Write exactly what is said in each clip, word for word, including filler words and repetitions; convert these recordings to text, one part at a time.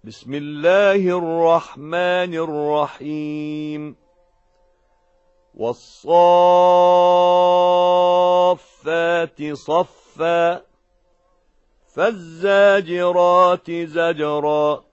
بسم الله الرحمن الرحيم والصافات صفا فالزاجرات زجرا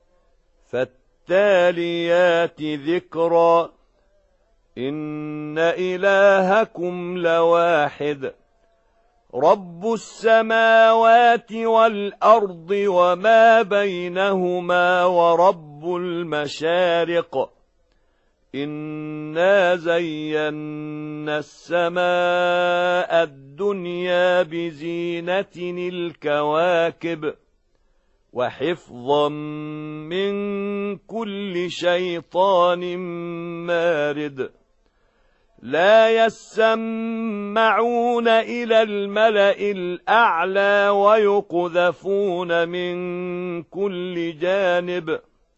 فالتاليات ذكرا إن إلهكم لواحد رب السماوات والأرض وما بينهما ورب المشارق إنا زينا السماء الدنيا بزينة الكواكب وحفظا من كل شيطان مارد لا يسمعون إلى الملأ الأعلى ويقذفون من كل جانب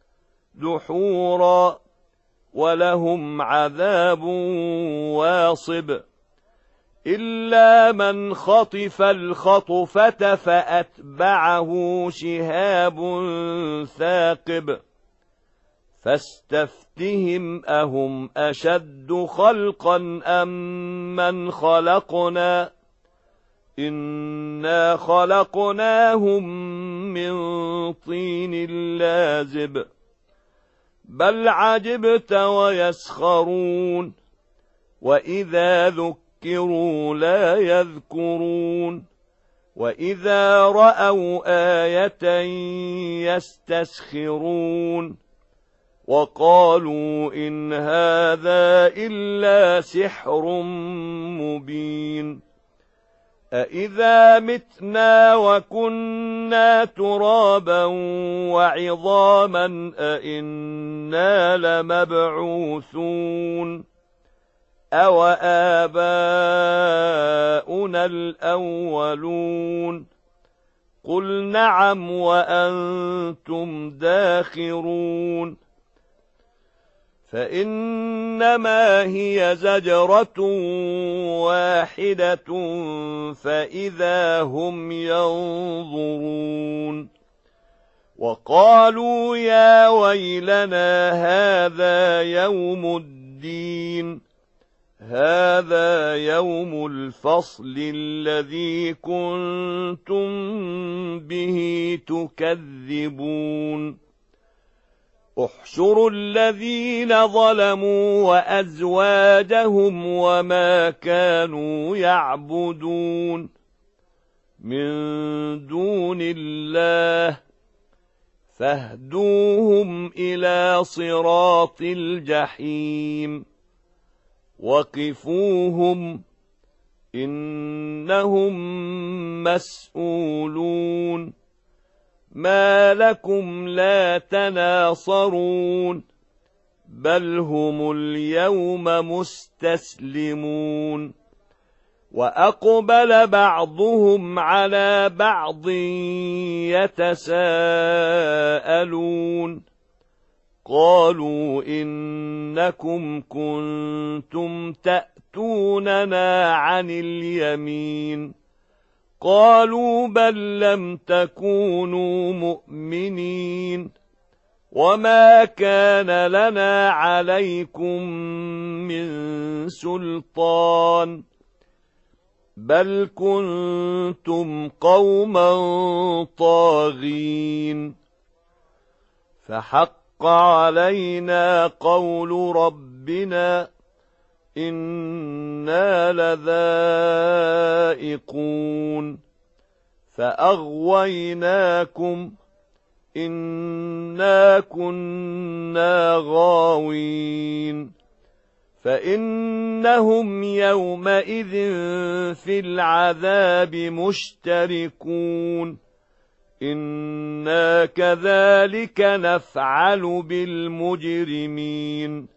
دحورا ولهم عذاب واصب إلا من خطف الخطفة فأتبعه شهاب ثاقب فاستفتهم أهم أشد خلقا أم من خلقنا إنا خلقناهم من طين لازب بل عجبت ويسخرون وإذا ذكروا لا يذكرون وإذا رأوا آية يستسخرون وقالوا إن هذا إلا سحر مبين أإذا متنا وكنا ترابا وعظاما أإنا لمبعوثون أو آباؤنا الأولون قل نعم وأنتم داخرون فإنما هي زجرة واحدة فإذا هم ينظرون وقالوا يا ويلنا هذا يوم الدين هذا يوم الفصل الذي كنتم به تكذبون احشروا الذين ظلموا وأزواجهم وما كانوا يعبدون من دون الله فاهدوهم إلى صراط الجحيم وقفوهم إنهم مسؤولون ما لكم لا تناصرون بل هم اليوم مستسلمون وأقبل بعضهم على بعض يتساءلون قالوا إنكم كنتم تأتوننا عن اليمين قالوا بل لم تكونوا مؤمنين وما كان لنا عليكم من سلطان بل كنتم قوما طاغين فحق علينا قول ربنا إنا لذائقون فأغويناكم إنا كنا غاوين فإنهم يومئذ في العذاب مشتركون إنا كذلك نفعل بالمجرمين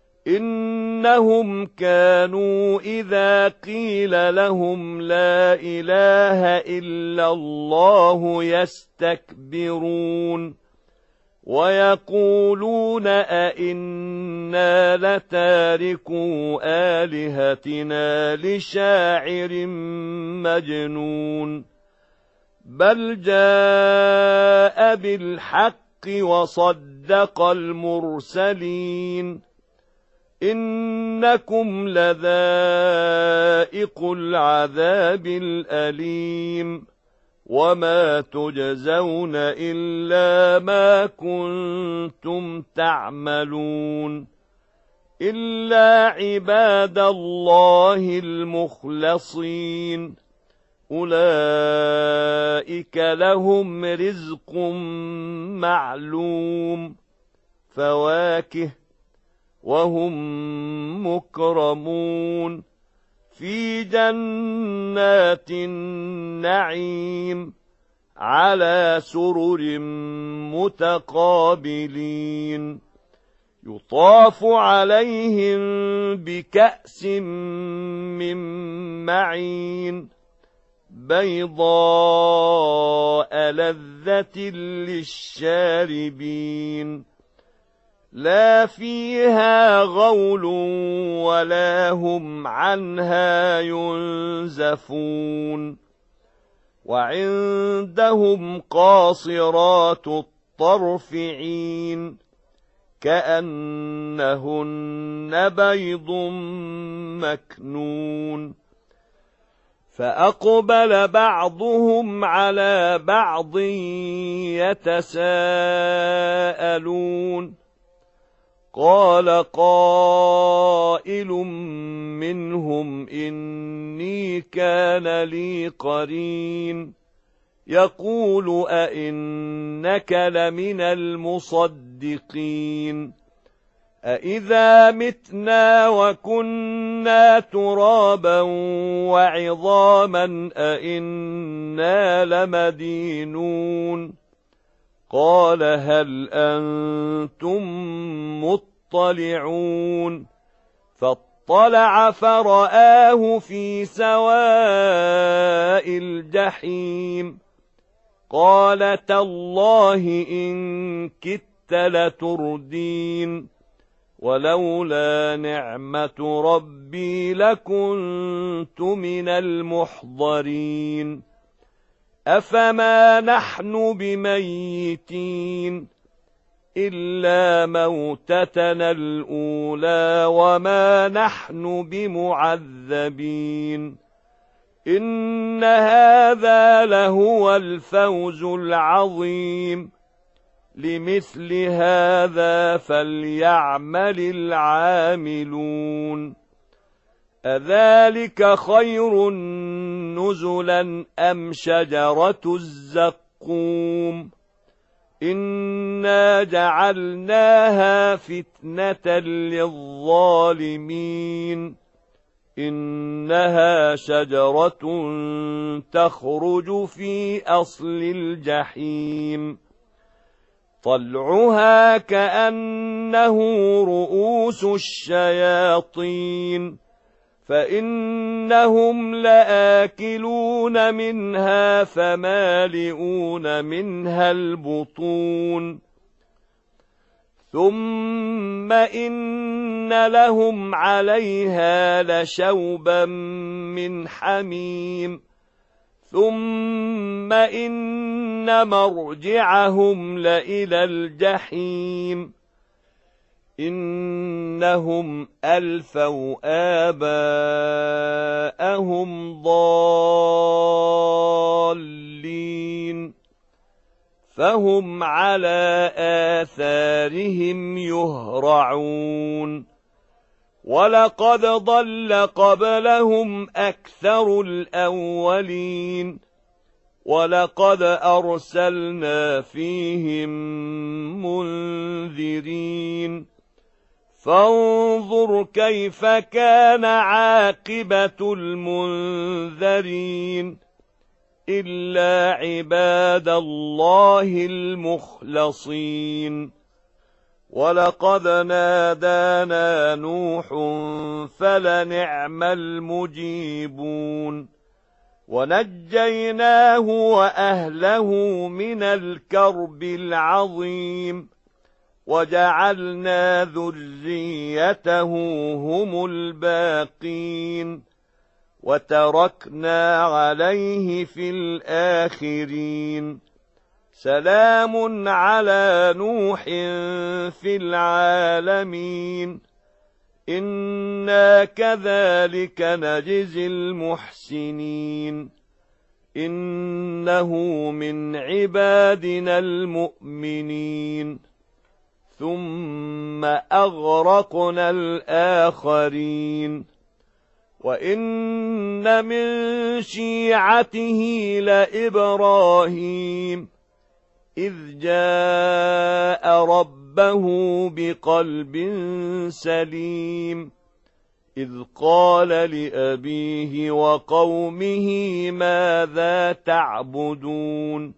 إنهم كانوا إذا قيل لهم لا إله إلا الله يستكبرون ويقولون أئنا لتاركو آلهتنا لشاعر مجنون بل جاء بالحق وصدق المرسلين إنكم لذائق العذاب الأليم وما تجزون إلا ما كنتم تعملون إلا عباد الله المخلصين أولئك لهم رزق معلوم فواكه وهم مكرمون في جنات النعيم على سرر متقابلين يطاف عليهم بكأس من معين بيضاء لذة للشاربين لا فيها غول ولا هم عنها ينزفون وعندهم قاصرات الطرف عين كأنهن بيض مكنون فأقبل بعضهم على بعض يتساءلون قال قائل منهم إني كان لي قرين يقول أئنك لمن المصدقين أإذا متنا وكنا ترابا وعظاما أئنا لمدينون قال هل أنتم مطلعون فاطلع فرآه في سواء الجحيم قال تالله إن كدت لتردين ولولا نعمة ربي لكنت من المحضرين أفما نحن بميتين إلا موتتنا الأولى وما نحن بمعذبين إن هذا لهو الفوز العظيم لمثل هذا فليعمل العاملون أذلك خير نزلا أم شجرة الزقوم إنا جعلناها فتنة للظالمين إنها شجرة تخرج في أصل الجحيم طلعها كأنه رؤوس الشياطين فإنهم لآكلون منها فمالئون منها البطون ثم إن لهم عليها لشوبا من حميم ثم إن مرجعهم لإلى الجحيم إنهم ألفوا آباءهم ضالين فهم على آثارهم يهرعون ولقد ضل قبلهم أكثر الأولين ولقد أرسلنا فيهم منذرين فانظر كيف كان عاقبة المنذرين إلا عباد الله المخلصين ولقد نادانا نوح فلنعم المجيبون ونجيناه وأهله من الكرب العظيم وجعلنا ذريته هم الباقين وتركنا عليه في الآخرين سلام على نوح في العالمين إنا كذلك نجزي المحسنين إنه من عبادنا المؤمنين ثم أغرقنا الآخرين وإن من شيعته لإبراهيم إذ جاء ربه بقلب سليم إذ قال لأبيه وقومه ماذا تعبدون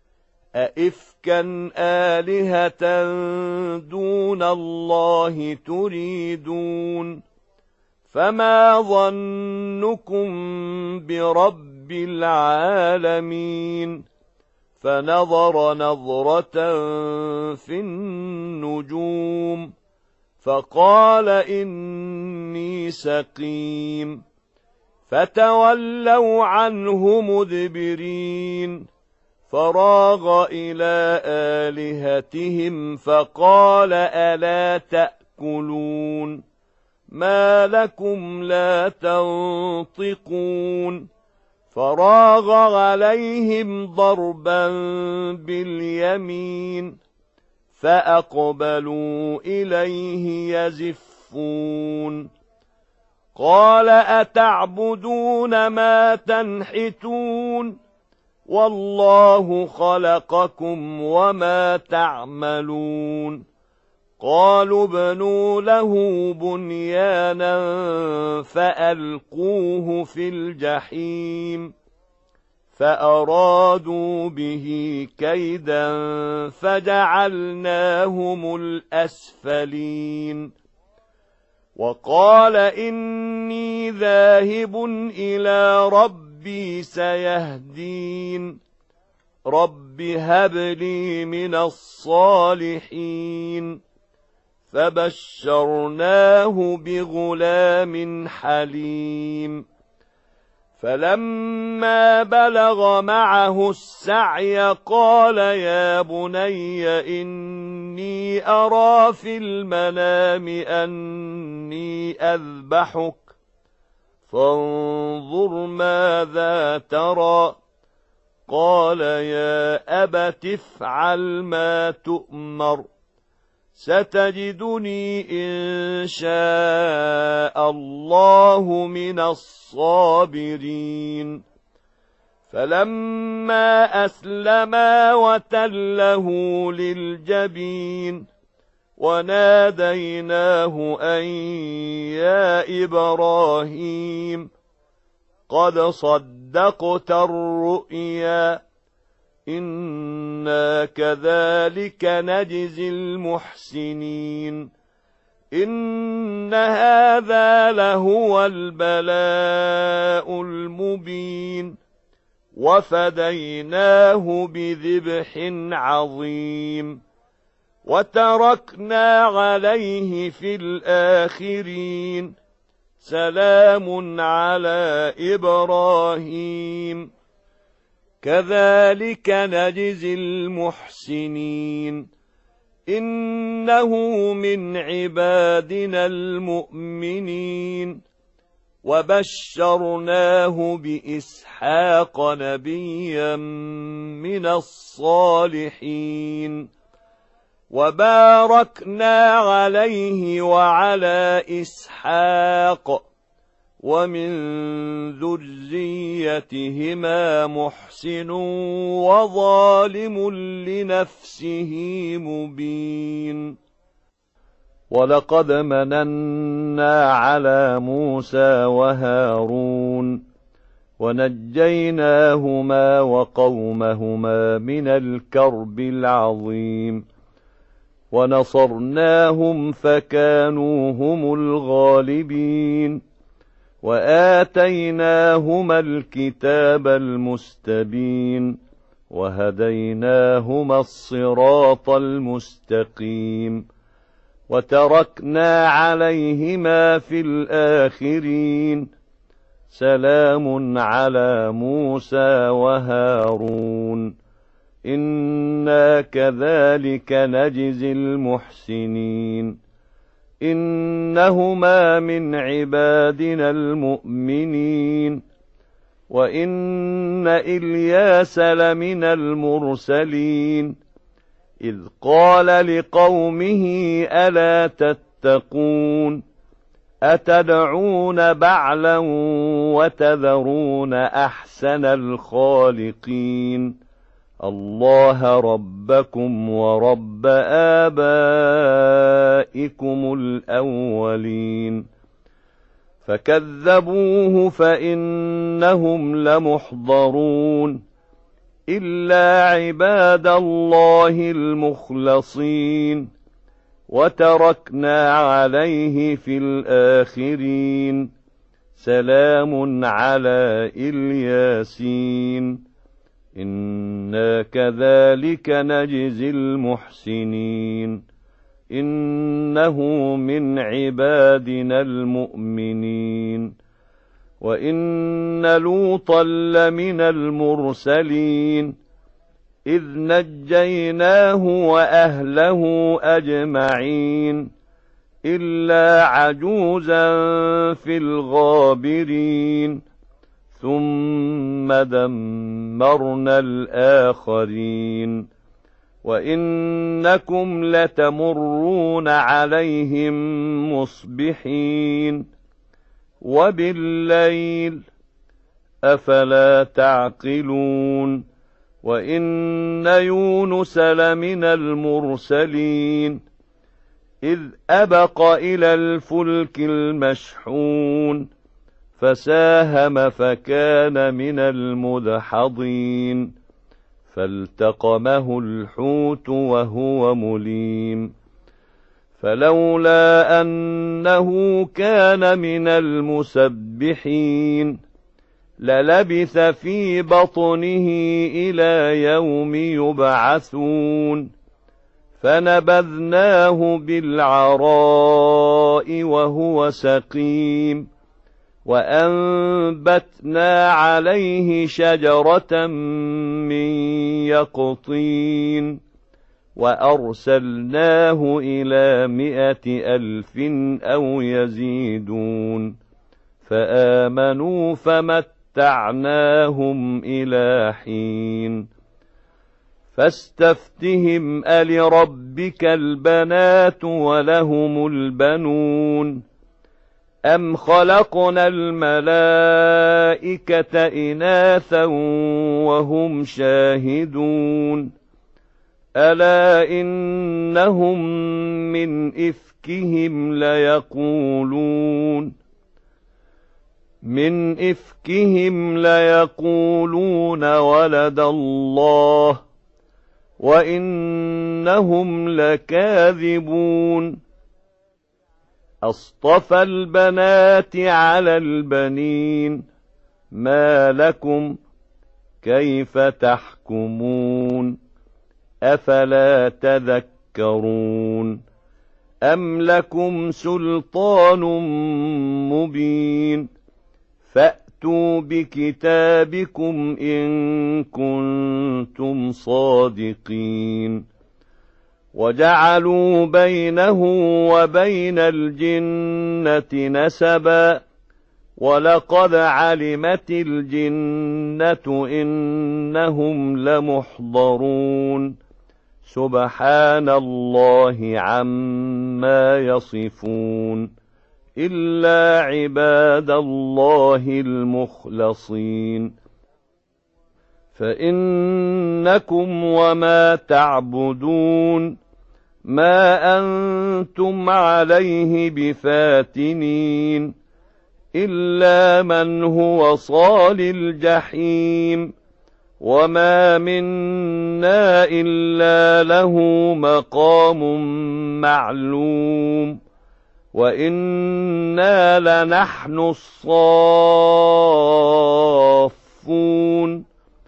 أئفكا آلهة دون الله تريدون فما ظنكم برب العالمين فنظر نظرة في النجوم فقال إني سقيم فتولوا عنه مدبرين فراغ إلى آلهتهم فقال ألا تأكلون ما لكم لا تنطقون فراغ عليهم ضربا باليمين فأقبلوا إليه يزفون قال أتعبدون ما تنحتون والله خلقكم وما تعملون قالوا ابنوا له بنيانا فألقوه في الجحيم فأرادوا به كيدا فجعلناهم الأسفلين وقال إني ذاهب إلى ربي سيهدين رب هب لي من الصالحين فبشرناه بغلام حليم فلما بلغ معه السعي قال يا بني إني أرى في المنام أني أذبحك فانظر ماذا ترى قال يا أبت افعل ما تؤمر ستجدني إن شاء الله من الصابرين فلما أسلما وتله للجبين وناديناه أن يا إبراهيم قد صدقت الرؤيا إنا كذلك نجزي المحسنين إن هذا لهو البلاء المبين وفديناه بذبح عظيم وتركنا عليه في الآخرين سلام على إبراهيم كذلك نجزي المحسنين إنه من عبادنا المؤمنين وبشرناه بإسحاق نبيا من الصالحين وباركنا عليه وعلى إسحاق ومن ذريتهما محسن وظالم لنفسه مبين ولقد مننا على موسى وهارون ونجيناهما وقومهما من الكرب العظيم ونصرناهم فكانوا هم الغالبين وآتيناهما الكتاب المستبين وهديناهما الصراط المستقيم وتركنا عليهما في الآخرين سلام على موسى وهارون إنا كذلك نجزي المحسنين إنهما من عبادنا المؤمنين وإن إلياس لمن المرسلين إذ قال لقومه ألا تتقون أتدعون بعلا وتذرون أحسن الخالقين الله ربكم ورب آبائكم الأولين فكذبوه فإنهم لمحضرون إلا عباد الله المخلصين وتركنا عليه في الآخرين سلام على الياسين إنا كذلك نجزي المحسنين إنه من عبادنا المؤمنين وإن لوطا لمن المرسلين إذ نجيناه وأهله أجمعين إلا عجوزا في الغابرين ثم دمرنا الآخرين وإنكم لتمرون عليهم مصبحين وبالليل أفلا تعقلون وإن يونس لمن المرسلين إذ أبق إلى الفلك المشحون فساهم فكان من المدحضين فالتقمه الحوت وهو مليم فلولا أنه كان من المسبحين للبث في بطنه إلى يوم يبعثون فنبذناه بالعراء وهو سقيم وأنبتنا عليه شجرة من يقطين وأرسلناه إلى مائة ألف أو يزيدون فآمنوا فمتعناهم إلى حين فاستفتهم ألربك البنات ولهم البنون أم خلقنا الملائكة إناثا وهم شاهدون ألا إنهم من إفكهم ليقولون من إفكهم ليقولون ولد الله وإنهم لكاذبون أصطفى البنات على البنين ما لكم كيف تحكمون أفلا تذكرون أم لكم سلطان مبين فأتوا بكتابكم إن كنتم صادقين وجعلوا بينه وبين الجنة نسبا ولقد علمت الجنة إنهم لمحضرون سبحان الله عما يصفون إلا عباد الله المخلصين فإنكم وما تعبدون ما أنتم عليه بفاتنين إلا من هو صال الجحيم وما منا إلا له مقام معلوم وإنا لنحن الصافون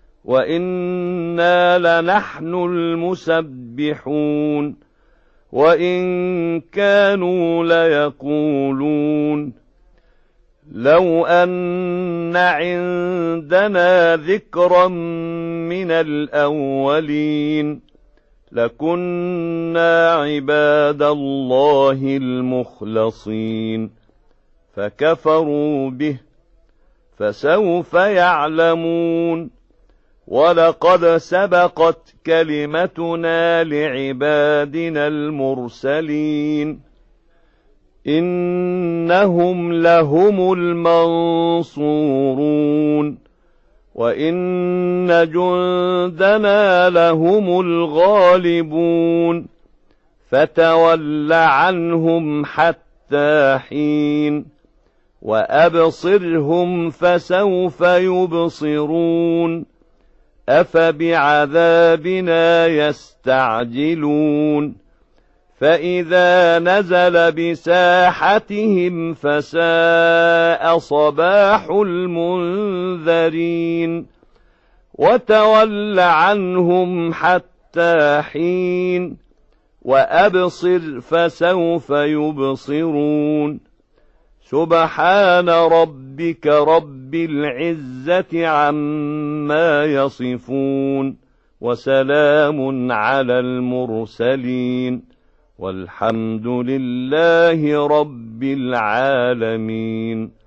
وإنا لنحن المسبحون وإن كانوا ليقولون لو أن عندنا ذكرا من الأولين لكنا عباد الله المخلصين فكفروا به فسوف يعلمون ولقد سبقت كلمتنا لعبادنا المرسلين إنهم لهم المنصورون وإن جندنا لهم الغالبون فتول عنهم حتى حين وأبصرهم فسوف يبصرون أفبعذابنا يستعجلون فإذا نزل بساحتهم فساء صباح المنذرين وتول عنهم حتى حين وأبصر فسوف يبصرون سبحان ربك رب العزة عما يصفون وسلام على المرسلين والحمد لله رب العالمين.